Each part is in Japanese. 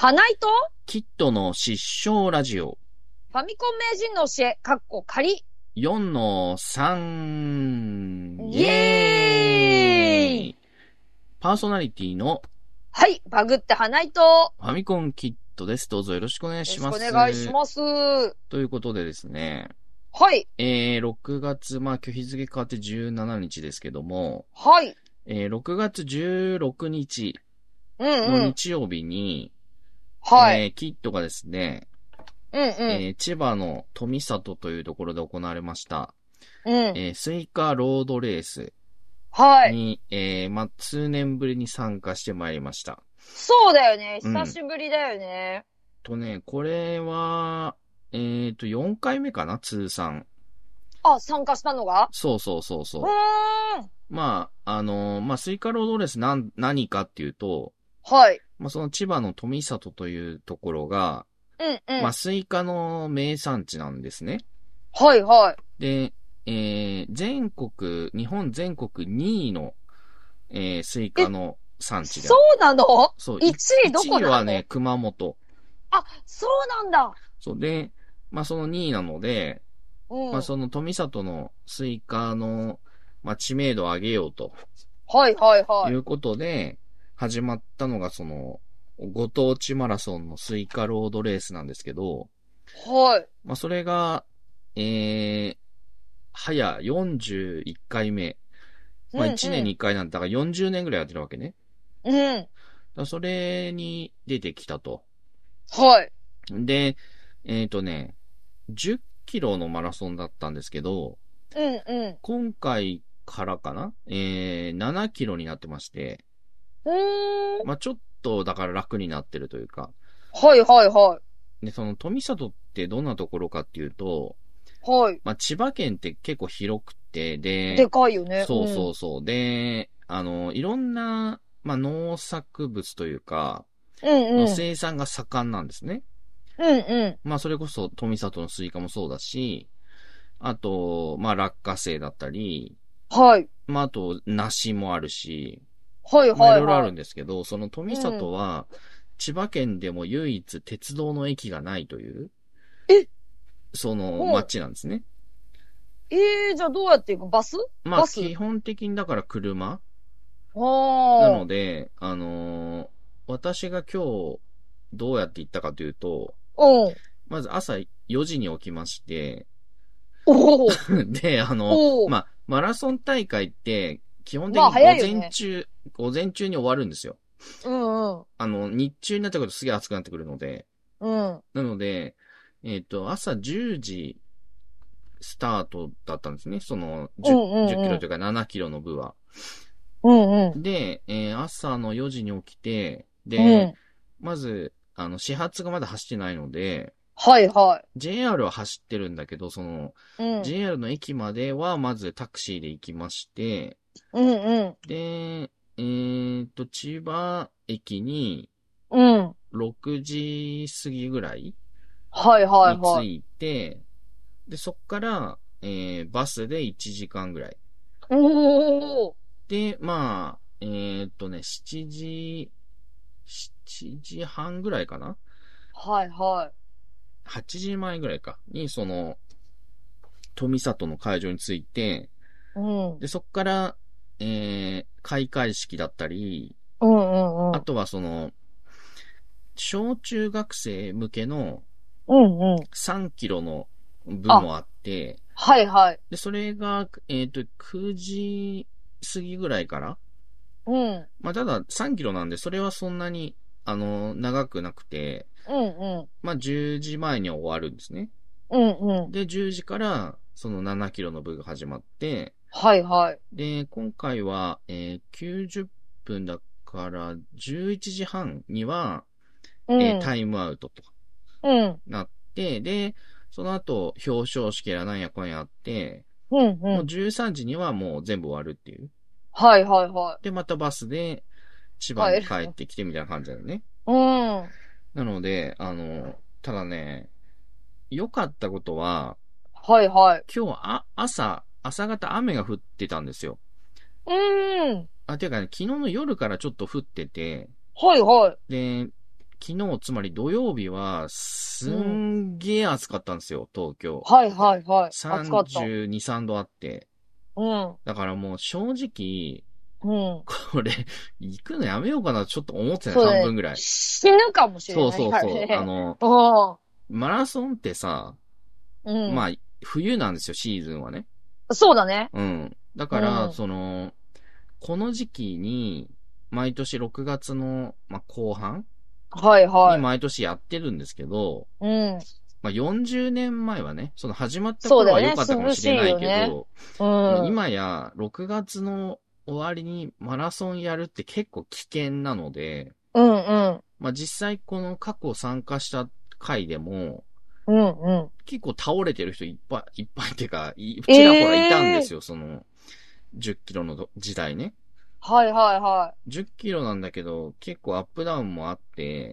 花井とキッドの失笑ラジオファミコン名人の教え、仮。 4-3 イエーイ。 パーソナリティのはい、バグって花井とファミコンキッドです。どうぞよろしくお願いします。 よろしくお願いします。 ということでですね。 はい。 6月、今日日付変わって17日ですけども。 はい。 6月16日の日曜日に、 はい。 キッドがですね、千葉の富里というところで行われました、スイカロードレースに、数年ぶりに参加してまいりました。 そうだよね。久しぶりだよね。 これは、4回目かな、通算。 あ、参加したのが？ そう。スイカロードレース何かっていうと、 はい。 その千葉の富里というところが、スイカの名産地なんですね。 はい。 で、日本全国2位の、スイカの産地で。 そうなの？ そう。 1位どこなの？ 1位はね、熊本。 あ、そうなんだ。 そうで、その2位なので、その富里のスイカの、知名度を上げようと。 はい。 いうことで、始まったのがその、ご当地マラソンのスイカロードレースなんですけど、 はい。 それが、早41回目。1年に1回なんだから40年ぐらいやってるわけね。それに出てきたと。 はい。 で、10キロのマラソンだったんですけど、今回からかな7キロになってまして、ちょっとだから楽になってるというか。 はい。 で、その富里ってどんなところかっていうと、 はい。 千葉県って結構広くて、 でかいよね。 そう。で、いろんな、農作物というか、の生産が盛んなんですね。それこそ富里のスイカもそうだし、あと、落花生だったり、 はい。 あと、梨もあるし、 はい。 いろいろあるんですけど、その富里は、千葉県でも唯一鉄道の駅がないという、その町なんですね。 じゃあどうやって行く？バス？ 基本的にだから車なので、私が今日どうやって行ったかというと、まず朝4時に起きまして、で、マラソン大会って、基本的に午前中に終わるんですよ。日中になったことすげえ暑くなってくるので。なので、朝10時スタートだったんですね。その10キロというか7キロの部は。で、朝の4時に起きて、で、まず、始発がまだ走ってないので、JR は走ってるんだけど、その、JR の駅まではまずタクシーで行きまして、で、千葉駅に、6時過ぎぐらいに着いて、で、そっから、バスで1時間ぐらい。で、7時半ぐらいかな？8時前ぐらいか。に、その、富里の会場に着いて、で、そっから、開会式だったり、あとはその、小中学生向けの、3キロの部もあって、で、それが、9時過ぎぐらいから、ただ3キロなんで、それはそんなに、長くなくて、10時前には終わるんですね。で、10時から、その7キロの部が始まって、で、今回は、90分だから11時半には、タイムアウトとなって、で、その後表彰式やらなんやこんやあって、もう13時にはもう全部終わるっていう。で、またバスで千葉に帰ってきてみたいな感じだよね。なので、ただね、良かったことは、今日は朝方雨が降ってたんですよ。ていうかね、昨日の夜からちょっと降ってて、で、 昨日、つまり土曜日は、すんげー暑かったんですよ、東京。 はいはいはい。暑かった。 32、3度あって。 うん。 だからもう正直、 うん。 これ、行くのやめようかな、ちょっと思ってない、 そうね。 半分ぐらい。 死ぬかもしれないからね。 そう。マラソンってさ、 うん。 まあ、冬なんですよ、シーズンはね。 そうだね。 うん。だから、この時期に、毎年6月の、まあ、後半はいはい。 に毎年やってるんですけど、 うん。 まあ、40年前はね、始まった頃は良かったかもしれないけど、 ね、うん、 今や6月の終わりにマラソンやるって結構危険なので、 うんうん。 まあ、実際この過去参加した回でも、 うんうん。 結構倒れてる人いっぱいっていうか、ちらほらいたんですよ、10キロの時代ね。 はいはいはい。 10キロなんだけど、結構アップダウンもあって、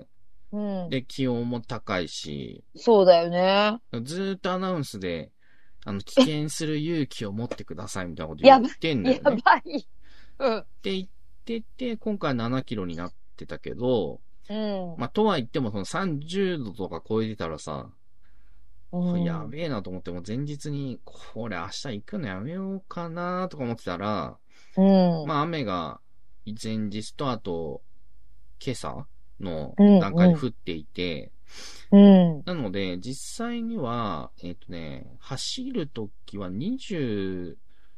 うん。 で、気温も高いし、 そうだよね。 ずーっとアナウンスで、危険する勇気を持ってくださいみたいなこと言ってんだよね。 やばい。うん。 って言ってて、今回7キロになってたけど、 うん。 まあ、とは言っても30度とか超えてたらさ、 うん、 やべえなと思って、もう前日に、これ明日行くのやめようかなとか思ってたら、 うん。 まあ雨が前日とあと今朝のうん、 段階で降っていて、 うん。 なので実際には、走るときは25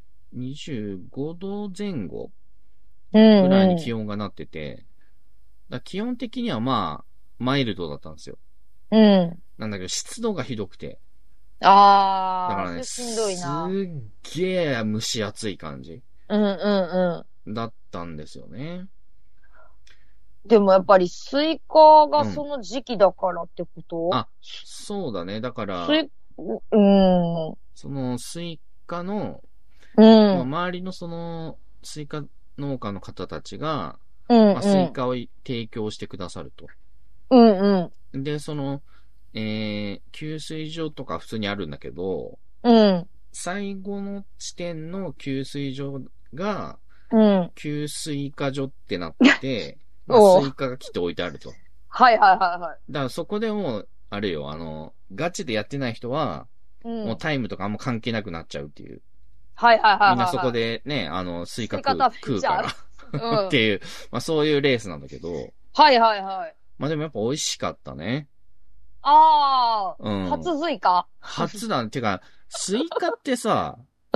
度前後ぐらいに気温がなってて、気温的にはまあ、マイルドだったんですよ。 うん。 なんだけど湿度がひどくて。 ああ、 だからね、 しんどいな。 すっげえ蒸し暑い感じ。 うんうんうん。 だったんですよね。 でもやっぱりスイカがその時期だからってこと、 あ、そうだね。だから、 うん。 そのスイカの、 うん。 周りのスイカ農家の方たちが、 うん、 スイカを提供してくださると。 うんうん。で、給水所とか普通にあるんだけど、 うん。 最後の地点の給水所が、 うん。 給水化所ってなって、スイカが来て置いてあると。 はいはいはいはい。 だからそこでもう、あれよ、ガチでやってない人は、もうタイムとかあんま関係なくなっちゃうっていう。 はいはいはいはい。 みんなそこでね、スイカ食うからっていう、そういうレースなんだけど。 はいはいはい。 でもやっぱ美味しかったね。 ああ、 うん。 初スイカ初だね。てか、スイカってさ、 うん。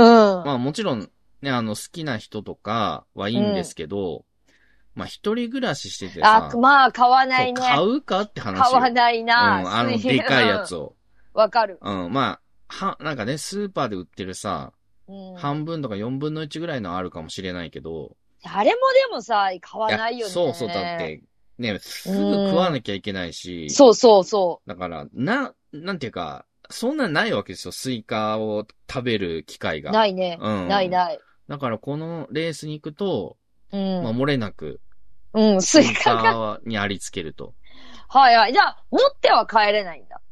もちろんね、好きな人とかはいいんですけど、一人暮らししててさ、 買わないね。 買うかって話。 買わないな。 でかいやつを。 わかる。 なんかね、スーパーで売ってるさ、半分とか4分の1ぐらいのあるかもしれないけど。 あれもでもさ、買わないよね。 そう、だって、ね、すぐ食わなきゃいけないし。 そう。 だから、なんていうか、そんなんないわけですよ、スイカを食べる機会が。 ないね。ない。だからこのレースに行くと、漏れなく、 スイカにありつけると。 はいはい。じゃあ、持っては帰れないんだ。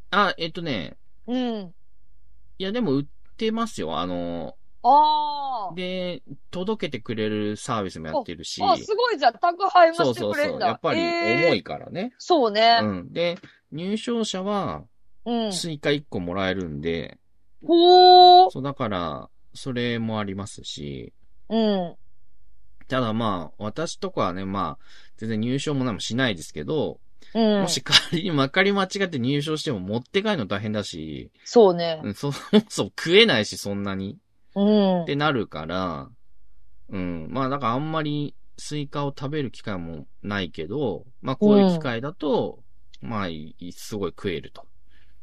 いや、でも売ってますよ。で、届けてくれるサービスもやってるし。 すごいじゃん。宅配もしてくれるんだ。 やっぱり重いからね。 そうね。 で、入賞者は、スイカ1個もらえるんで。そう、だから、それもありますし。ただ私とかはね、全然入賞も何もしないですけど、もし仮にまかり間違って入賞しても持って帰るの大変だし。 そうね。 そう食えないし、そんなに。ってなるから、だからあんまりスイカを食べる機会もないけど、こういう機会だと、すごい食えると。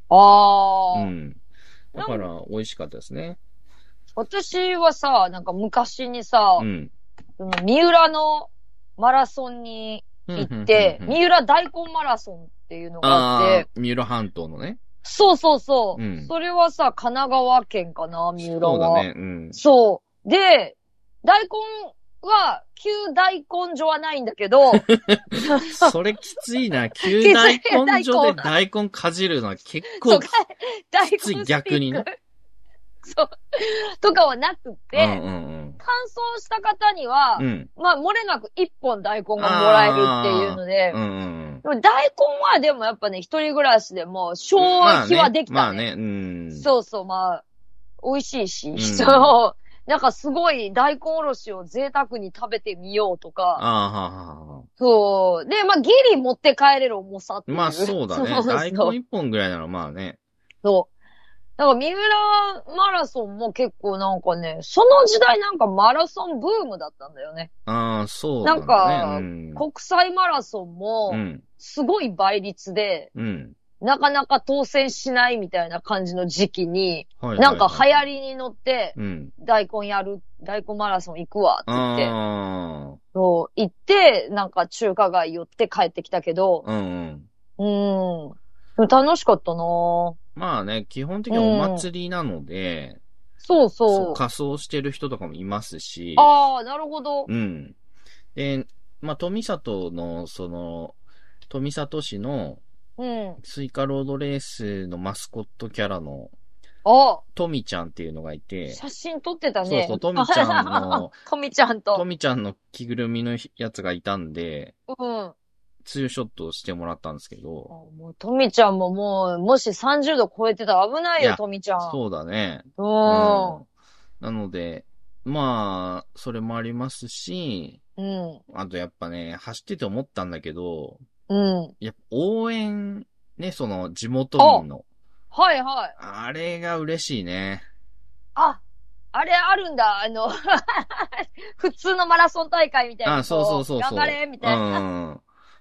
だから、美味しかったですね。 私はさ、なんか昔にさ、三浦のマラソンに行って、三浦大根マラソンっていうのがあって。 三浦半島のね。 そう。それはさ、神奈川県かな、三浦は。 そうだね。 そう。で、大根は、旧大根所はないんだけど。 それきついな。旧大根所で大根かじるのは結構きつい、逆にね。 そう。とかはなくて、乾燥した方には、漏れなく1本大根がもらえるっていうので、 でも大根はでもやっぱね、一人暮らしでも消費はできたね。 まあね、 そうそう、まあ、美味しいし、そう。なんかすごい大根おろしを贅沢に食べてみようとか。そう。で、まあギリ持って帰れる重さっていう。 まあそうだね。大根一本ぐらいならまあね。 そう。なんか三浦マラソンも結構なんかね、その時代なんかマラソンブームだったんだよね。 そうだね。 なんか、国際マラソンも、すごい倍率で、なかなか当選しないみたいな感じの時期に、なんか流行りに乗って、大根マラソン行くわって言って、そう、行って、なんか中華街寄って帰ってきたけど、楽しかったなぁ。 まあね、基本的にお祭りなので、 そうそう。 仮装してる人とかもいますし。 ああ、なるほど。 で、まあ、富里市の、スイカロードレースのマスコットキャラの、トミちゃんっていうのがいて。 写真撮ってたね。 そう、トミちゃんの、 トミちゃんの着ぐるみのやつがいたんで、ツーショットをしてもらったんですけど。 もうトミちゃんももう、もし30度超えてたら危ないよ、トミちゃん。 そうだね。なので、まあ、それもありますし、あとやっぱね、走ってて思ったんだけど、やっぱ応援、ね、その地元民の。 はいはい。 あれが嬉しいね。 あれあるんだ。普通のマラソン大会みたいな。 そう。 頑張れみたいな。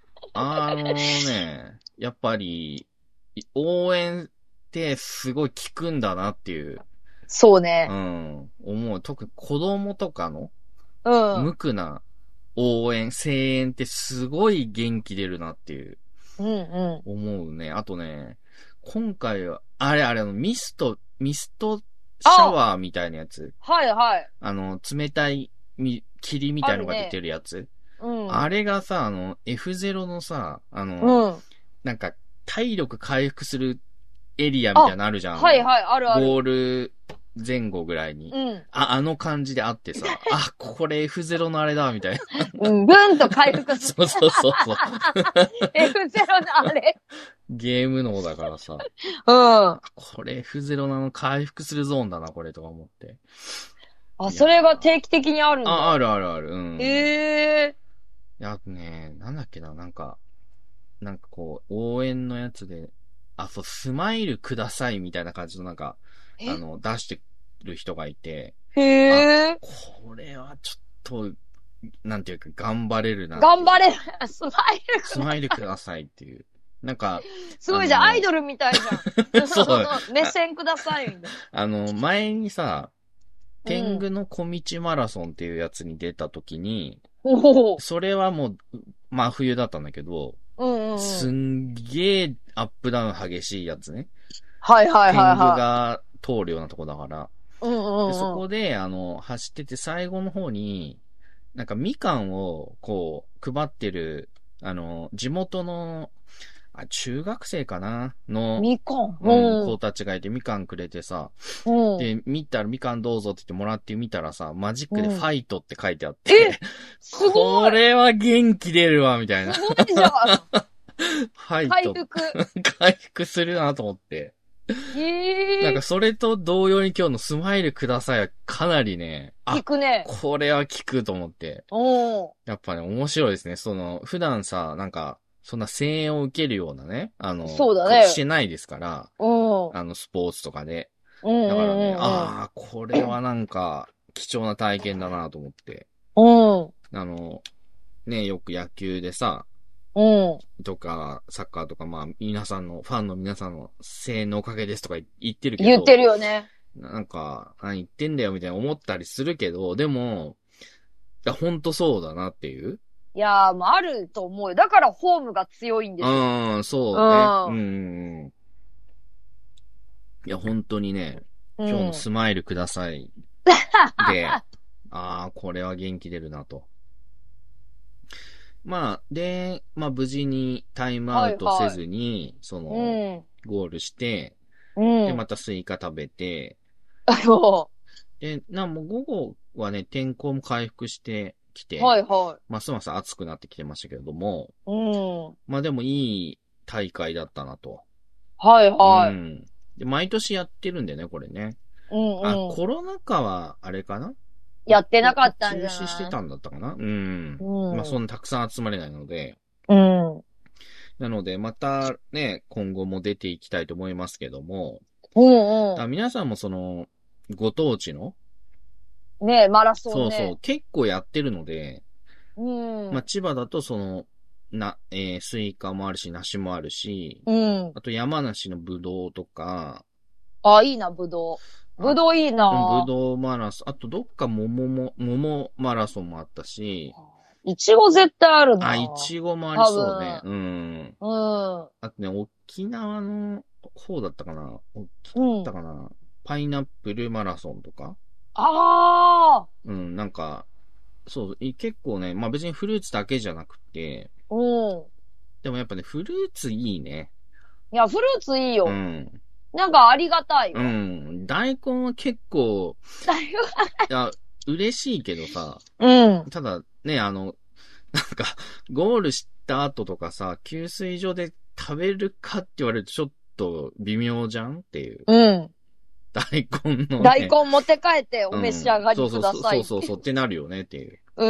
やっぱり、応援ってすごい効くんだなっていう。 そうね。 思う。特に子供とかの、無垢な応援、声援ってすごい元気出るなっていう。思うね。あとね、今回は、ミストシャワーみたいなやつ。 はいはい。 冷たい霧みたいのが出てるやつ。あれがさ、F0 のさ、なんか、体力回復するエリアみたいなのあるじゃん。 はいはい、あるある。 ゴール前後ぐらいに。あの感じであってさ、これ F0 のあれだ、みたいな。 ぐんと回復する。そう。 F0 のあれ。 ゲーム脳だからさ。これ F0 の回復するゾーンだな、これとか思って。 それが定期的にあるんだ。 ある。あとね、なんだっけな、なんかこう、応援のやつで、スマイルくださいみたいな感じのなんか、出してる人がいて。これはちょっと、なんていうか、頑張れるな。 頑張れる。 スマイルくださいっていう。なんか。 すごいじゃん、アイドルみたいじゃん。そう。目線くださいみたいな。前にさ、天狗の小道マラソンっていうやつに出た時に、それはもう、真冬だったんだけど、すんげーアップダウン激しいやつね。 はい。天狗が通るようなとこだから。でそこで、走ってて最後の方に、なんかみかんを、こう、配ってる、地元の、中学生かなの、 みかん、 子たちがいてみかんくれてさ、で、見たらみかんどうぞって言ってもらってみたらさ、マジックでファイトって書いてあって、 すごいこれは元気出るわ、みたいな。 すごいじゃんファイト。回復するなと思って。なんかそれと同様に今日のスマイルくださいはかなりね、 効くね。 これは効くと思って。やっぱね、面白いですね。普段さ、なんか、そんな声援を受けるようなね、 そうだね。 してないですから、スポーツとかで。だからね、これはなんか、貴重な体験だなと思って。ね、よく野球でさ、とか、サッカーとか、まあ、ファンの皆さんの声援のおかげですとか言ってるけど。 言ってるよね。 なんか、何言ってんだよみたいな思ったりするけど、でも、いや、ほんとそうだなっていう。 いやー、まあ、あると思うよ。だからホームが強いんですよ。 そうね。いや、本当にね、今日のスマイルください。で、これは元気出るなと。まあ、無事にタイムアウトせずに、ゴールして、で、またスイカ食べて、で、もう午後はね、天候も回復して、 きて、 はいはい。 ますます暑くなってきてましたけれども、 うん。 まあでもいい大会だったなと。 はいはい。 うん。で、毎年やってるんでね、これね。 うんうん。 コロナ禍は、あれかなやってなかったんじ中ゃない？ 止してたんだったかなうん。まあそんなたくさん集まれないので。 うん。 なので、またね、今後も出ていきたいと思いますけども。 うんう皆さんもご当地のん。ねえ、マラソンね。 そうそう、結構やってるので、 うん。 まあ千葉だとスイカもあるし、梨もあるし、 うん。 あと山梨のぶどうとか、 あ、いいな、ぶどう。ぶどういいぶな。 どうマラソン、あとどっか桃マラソンもあったし、 いちご絶対あるな。 いちごもありそうね。うん。 うん。 あとね、沖縄の方だったかな沖縄だったかな、パイナップルマラソンとか。 ああ。 うん、なんか、そう、結構ね、まあ別にフルーツだけじゃなくて、 うん。 でもやっぱね、フルーツいいね。 いや、フルーツいいよ。 うん。 なんかありがたいわ。 うん。大根は結構、いや、嬉しいけどさ、 うん。 ただね、なんか、ゴールした後とかさ、給水所で食べるかって言われるとちょっと微妙じゃんっていう。 うん。 大根の大ね。 根持って帰ってお召し上がりください。 そうってなるよねっていう。 うん。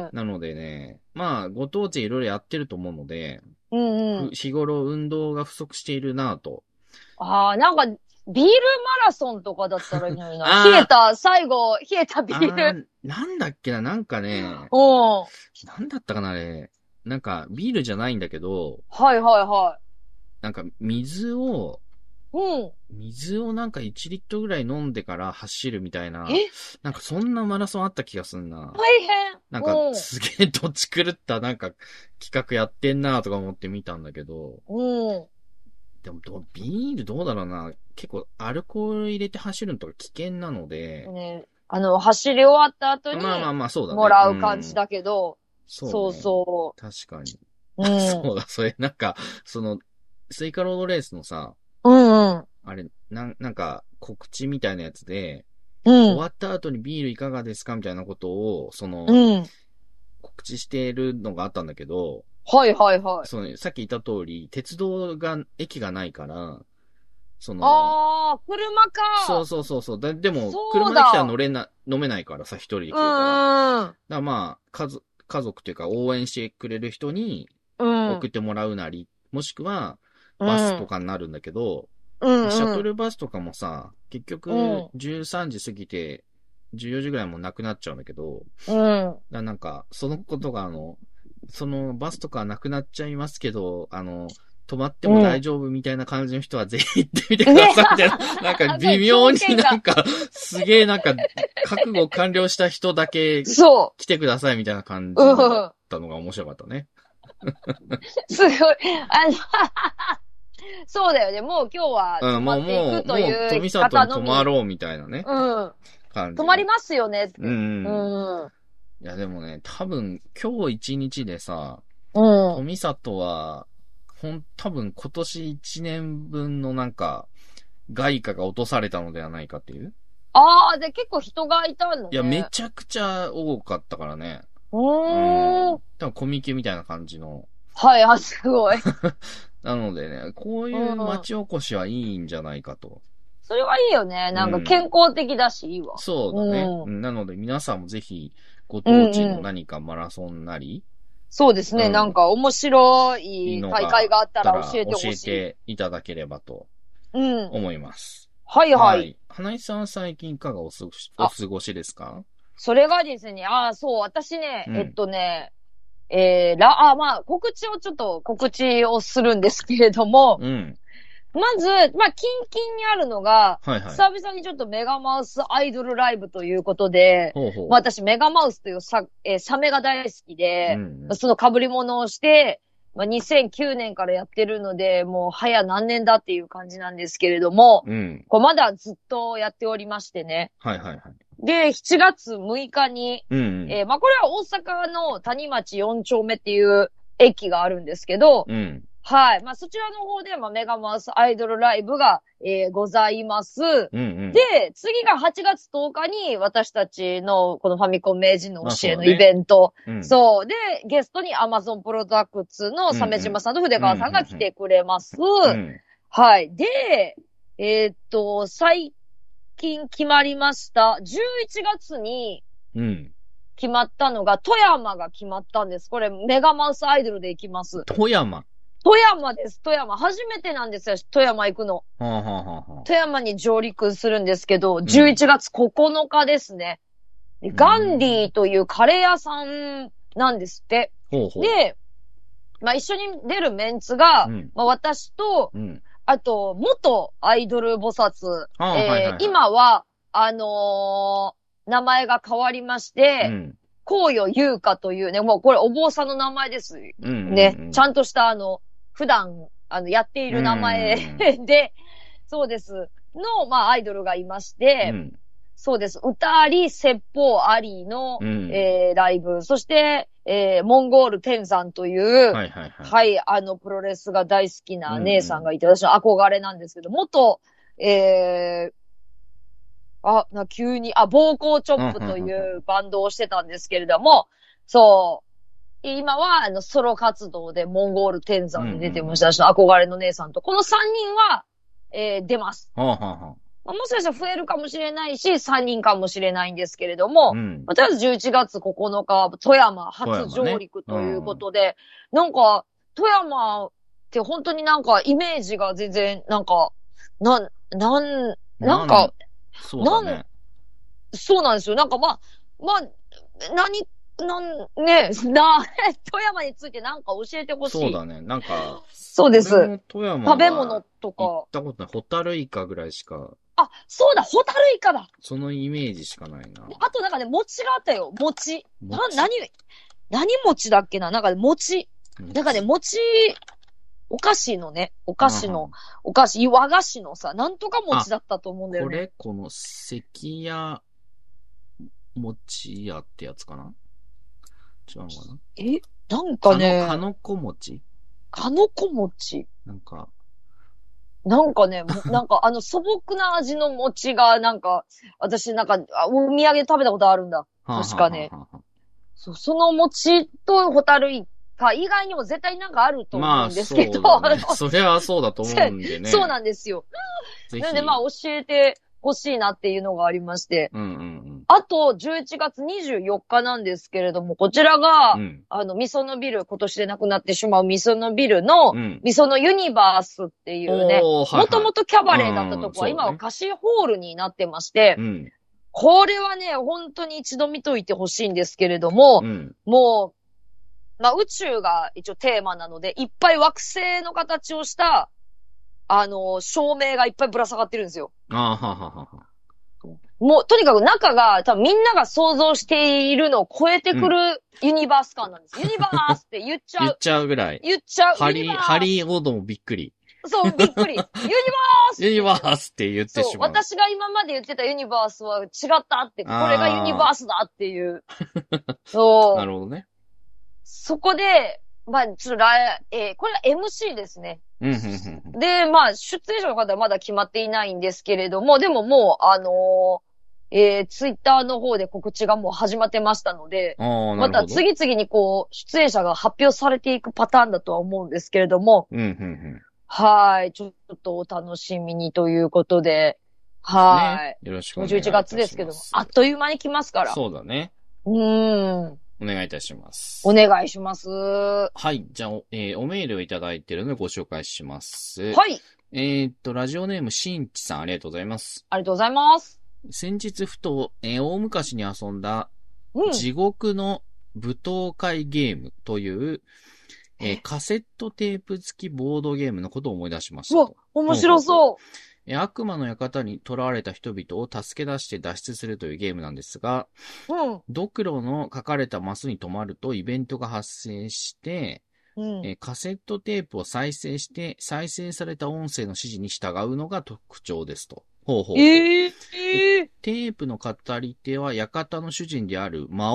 なのでね、まあ、ご当地いろいろやってると思うので、 うんうん。 日頃運動が不足しているなぁと。 ああ、なんか、ビールマラソンとかだったらいいのにな。冷えた、最後、冷えたビール。 なんだっけな、なんかね、 うん。 なんだったかな、あれ。なんか、ビールじゃないんだけど、 はいはいはなんか、 い。うん。 水をなんか1リットルぐらい飲んでから走るみたいな、 えなんかそんなマラソンあった気がすんな。 大変。 なんかうん。 すげえどっち狂ったなんか企画やってんなとか思って見たんだけど、 うん。 でもビールどうだろうな。結構アルコール入れて走るのとか危険なので。 ね、走り終わった後に、 まあそうだね。 もらう感じだけど、 そうね。 そう。 確かに。 うん。 そうだ、それなんか、スイカロードレースのさ、 うんうん。 あれ、なんか告知みたいなやつで、 うん。 終わった後にビールいかがですかみたいなことを、 うん。 告知してるのがあったんだけど、 はいはいはい。 さっき言った通り、駅がないから、 ああ、車か。 そう。でも、 そう車で来ただ。 ら飲めないからさ、一人で来てるうんから。 うん。 だからまあ、家族っていうか応援してくれる人にうん。 送ってもらうなり、もしくは、 うん。 バスとかになるんだけど、 うんシャトうん。 ルバスとかもさ、結局、13時過ぎて、14時ぐらいもなくなっちゃうんだけど、 うん。 なんか、そのことがそのバスとかなくなっちゃいますけど、止まっても大丈夫みたいな感じの人はぜひ行ってみてくださいみたいな。なんか微妙になんか、すげえなんか、覚悟完了した人だけ来てくださいみたいな感じだったのが面白かったね。 すごい。そうだよね。もう今日は泊まっていくという富里に泊まろうみたいなね。 うん。 感じ。 泊まりますよねって。 うん。いやでもね、多分今日一日でさ、富里は、多分今年1年分のなんか、外貨が落とされたのではないかっていう。 ああ、で結構人がいたのね。 いや、めちゃくちゃ多かったからね。 多分コミケみたいな感じの。 はい、すごい。 なのでね、こういう町おこしはいいんじゃないかと。 それはいいよね。なんか健康的だし、いいわ。 そうだね。なので皆さんもぜひ、ご当地の何かマラソンなり、 そうですね。なんか面白い大会があったら教えてほしい。 教えていただければと思います。 はいはい。 花井さん最近いかがお過ごしですか？ それがですね、そう、私ね、まあ、告知をするんですけれども、まず、まあ、キンキンにあるのが、久々にちょっとメガマウスアイドルライブということで、まあ、私メガマウスというサメが大好きで、その被り物をして、まあ、2009年からやってるので、もう早何年だっていう感じなんですけれども、これまだずっとやっておりましてね。で、7月6日に、まあ、これは大阪の谷町4丁目っていう駅があるんですけど、 はい。まあ、そちらの方で、メガマウスアイドルライブが、ございます。うんうん、で、次が8月10日に、私たちの、このファミコン名人の教えのイベント。そう。で、ゲストに Amazon プロダクツの鮫島さんと筆川さんが来てくれます。はい。で、最近決まりました。11月に、決まったのが、富山が決まったんです。これ、メガマウスアイドルで行きます。 富山です。富山。初めてなんですよ。富山行くの。富山に上陸するんですけど、11月9日ですね。ガンディというカレー屋さんなんですって。で、一緒に出るメンツが、私と、あと、元アイドル菩薩。今は、名前が変わりまして、紅葉優香というね、もうこれお坊さんの名前です。ね。ちゃんとした普段、やっている名前で、そうです。の、アイドルがいまして、そうです。歌あり、説法ありの、ライブ。そして、モンゴール天山という、はい、プロレスが大好きな姉さんがいて、私の憧れなんですけど、元、急に、暴行チョップというバンドをしてたんですけれども、そう。今は、ソロ活動でモンゴール天山に出てました。私の憧れの姉さんと。この3人は、出ます。もしかしたら増えるかもしれないし、3人かもしれないんですけれども、とりあえず11月9日、富山初上陸ということで、なんか、富山って本当になんかイメージが全然、なんか、なんか、 そうだね。 そうなんですよ。なんか富山についてなんか教えてほしい。 そうだね。なんか、 そうです。 富山食べ物とか。 行ったことない。ホタルイカぐらいしか。 あ、そうだ、ホタルイカだ。 そのイメージしかないな。 あとなんかね、餅があったよ。餅。何餅だっけななんかね、餅。なんかね、餅、お菓子、和菓子のさ、なんとか餅だったと思うんだよね。 この関屋餅屋ってやつかな違うのかななんかね。 かのこ餅かのこ餅なんかね、なんか素朴な味の餅が、なんか、私なんか、お土産で食べたことあるんだ。確かね。その餅とホタルイカ以外にも絶対なんかあると思うんですけど。 そりゃそうだと思うんでね。 そうなんですよ。なので教えてほしいなっていうのがありまして。あと、11月24日なんですけれども、こちらが、みそのビル、今年で亡くなってしまうみそのビルの、みそのユニバースっていうね、もともとキャバレーだったとこは、今は貸しホールになってまして、これはね、本当に一度見といてほしいんですけれども、もう、宇宙が一応テーマなので、いっぱい惑星の形をした、照明がいっぱいぶら下がってるんですよ。もう、とにかく中が、多分みんなが想像しているのを超えてくるユニバース感なんです。ユニバースって言っちゃう。 言っちゃうぐらい。 言っちゃう。 ハリーオードもびっくり。 そう、びっくり。ユニバースユニバースって言ってしまう。 そう、私が今まで言ってたユニバースは違ったって、これがユニバースだっていう。そう。 なるほどね。 そこで、これは MC ですね。で、出演者の方はまだ決まっていないんですけれども、でももう、ツイッターの方で告知がもう始まってましたので、また次々に出演者が発表されていくパターンだとは思うんですけれども、はい、ちょっとお楽しみにということで、はい。 よろしくお願いします。 11月ですけども、あっという間に来ますから。 そうだね。お願いいたします。 お願いします。 はい。じゃあ、おメールをいただいているのでご紹介します。 はい。 ラジオネームしんちさん、ありがとうございます。 ありがとうございます。 先日ふと、大昔に遊んだ、地獄の舞踏会ゲームという、カセットテープ付きボードゲームのことを思い出しましたと。 面白そう。 悪魔の館に囚われた人々を助け出して脱出するというゲームなんですが、ドクロの書かれたマスに止まるとイベントが発生して、カセットテープを再生して、再生された音声の指示に従うのが特徴ですと。テープの語り手は館の主人である魔王、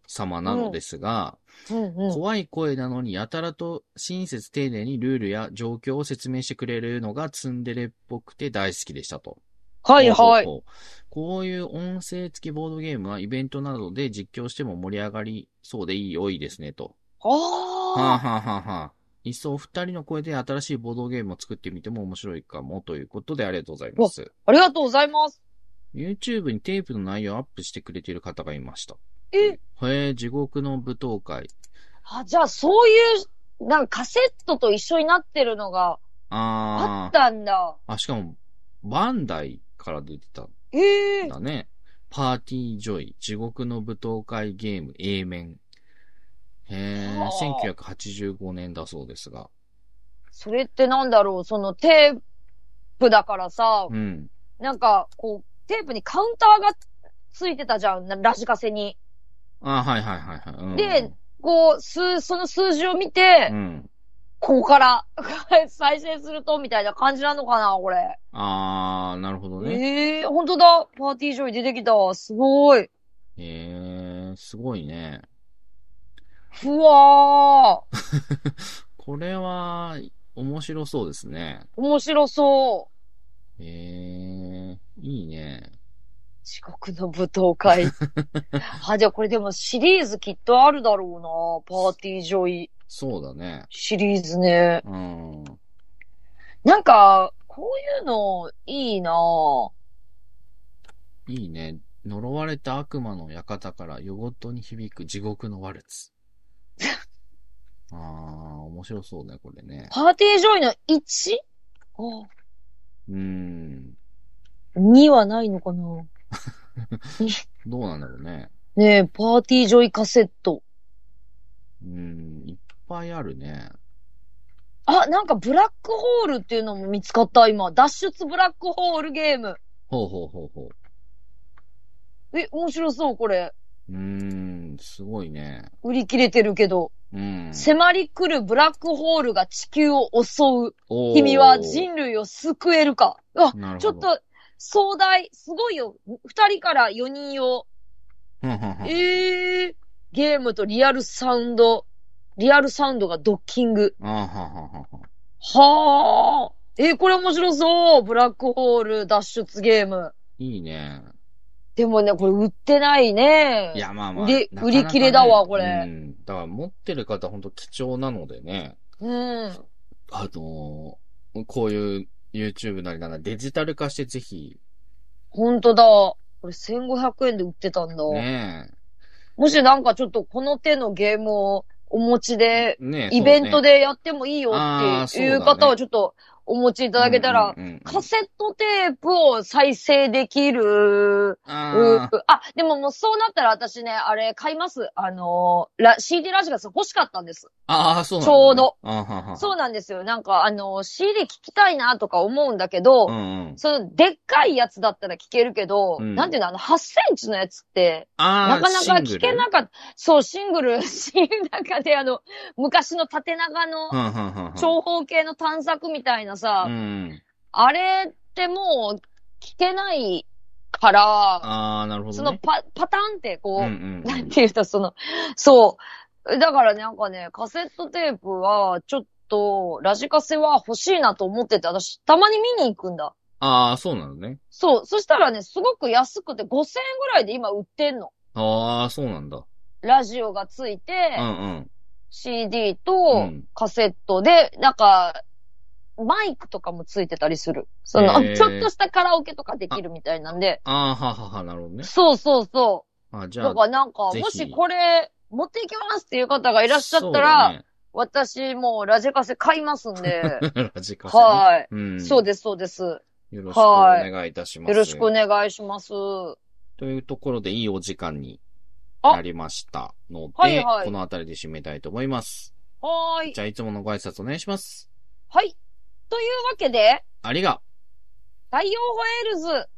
様なのですが、怖い声なのにやたらと親切丁寧にルールや状況を説明してくれるのがツンデレっぽくて大好きでしたと。 はいはい。 こういう音声付きボードゲームはイベントなどで実況しても盛り上がりそうで良いですねと。 はあ。 はあはあはあはあ。いっそ二人の声で新しいボードゲームを作ってみても面白いかもということでありがとうございます。 ありがとうございます。 YouTube にテープの内容をアップしてくれている方がいました。 へえ、地獄の舞踏会。 じゃあそういう、なんかカセットと一緒になってるのがあったんだ。 しかも、バンダイから出てた。だね。パーティージョイ、地獄の舞踏会ゲーム A 面。1985年だそうですが。 それってなんだろう、そのテープだからさ、なんか、こう、テープにカウンターがついてたじゃん、ラジカセに。 はいはいはいはい。 で、こう、その数字を見て、ここから再生すると、みたいな感じなのかな、これ。 なるほどね。 ほんとだ。パーティージョイ出てきた。すごい。 すごいね。 うわー。 これは、面白そうですね。 面白そう。 いいね。 地獄の舞踏会。じゃあこれでもシリーズきっとあるだろうな。パーティージョイ。 そうだね。 シリーズね。なんか、こういうの、いいないいね。呪われた悪魔の館から夜ごとに響く地獄のワルツ。面白そうね、これね。 パーティージョイの 1? 2はないのかなどうなんだろうね。 ねえ、パーティージョイカセット。 いっぱいあるね。 なんかブラックホールっていうのも見つかった、今。脱出ブラックホールゲーム。 ほう。 面白そう、これ。 すごいね。 売り切れてるけど。迫り来るブラックホールが地球を襲う。君は人類を救えるか。ちょっと、壮大、すごいよ。2人から4人用。ゲームとリアルサウンドがドッキング。これ面白そう。ブラックホール脱出ゲーム。 いいね。 でもね、これ売ってないね。 いや、まあ。 売り切れだわ、これ。 だから持ってる方ほんと貴重なのでね。こういう YouTube なりなんだデジタル化してぜひ。 ほんとだ。これ1500円で売ってたんだ。 ねえ。 もしなんかちょっとこの手のゲームをお持ちで、イベントでやってもいいよっていう方はちょっとお持ちいただけたら、カセットテープを再生できる。でももうそうなったら私ね、あれ買います。CD ラジカセ欲しかったんです。 そうなんだ、ね。 ちょうど。そうなんですよ。なんかCD 聞きたいなとか思うんだけど、そのでっかいやつだったら聞けるけど、なんていうの、8センチのやつって、なかなか聞けなかった。そう、シングル、中で昔の縦長の長方形の探索みたいなさ、あれってもう聞けないから、 なるほどね、 そのパターンってこう、なんていうとそう。だからなんかね、カセットテープはちょっとラジカセは欲しいなと思ってて、私たまに見に行くんだ。 そうなのね。 そう。そしたらね、すごく安くて5000円ぐらいで今売ってんの。 そうなんだ。 ラジオがついて、CD とカセットで、なんか、マイクとかもついてたりする。ちょっとしたカラオケとかできるみたいなんで。 なるほどね。 そう。 じゃあ。 だからなんか、もしこれ、持っていきますっていう方がいらっしゃったら、私もうラジカセ買いますんで。 ラジカセ、ね。 はい、そうです。 よろしくお願いいたします。 よろしくお願いします。 というところでいいお時間になりましたので、このあたりで締めたいと思います。じゃあいつものご挨拶お願いします。 はい。というわけで、 ありが。 太陽ホエールズ